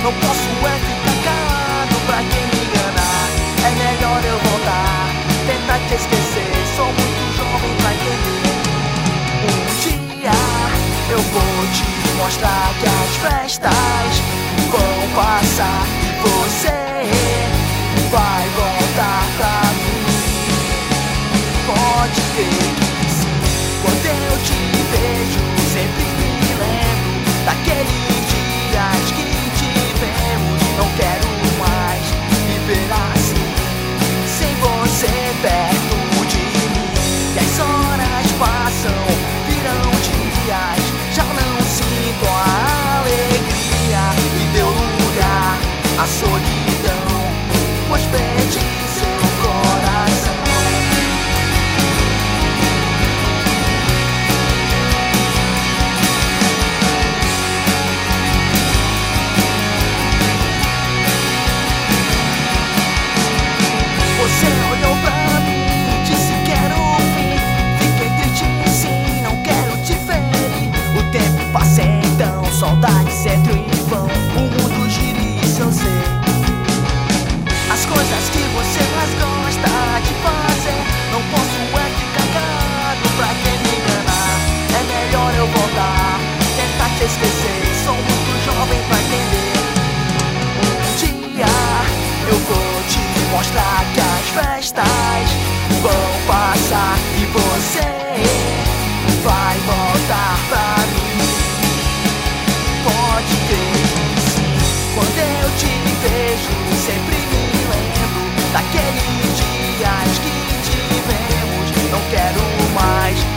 Não posso ficar calado pra quem me enganar. É melhor eu voltar, tentar te esquecer. Sou muito jovem pra entender. Um dia eu vou te mostrar que as festas vão passar e você vai voltar pra mim. Pode crer que sim. Quando eu te vejo, sempre me lembro daqueles dias que tivemos. Não quero mais viver assim, sem você perto de mim. E as horas passam, viram dias, já não sinto a alegria. E deu lugar à solidão, pois perdi seu coração. Você olhou pra mim, disse quero vir. Fiquei triste sim, não quero te ferir. O tempo passa então, saudades entram e vão. O mundo gira e isso eu sei. As coisas que você mais gosta de fazer, não posso ficar calado pra quem me enganar. É melhor eu voltar, tentar te esquecer. Sou muito jovem pra entender. Um dia eu vou te mostrar que as festas vão passar e você vai voltar pra mim. Pode crer que sim. Quando eu te vejo, sempre me lembro daqueles dias que tivemos. Não quero mais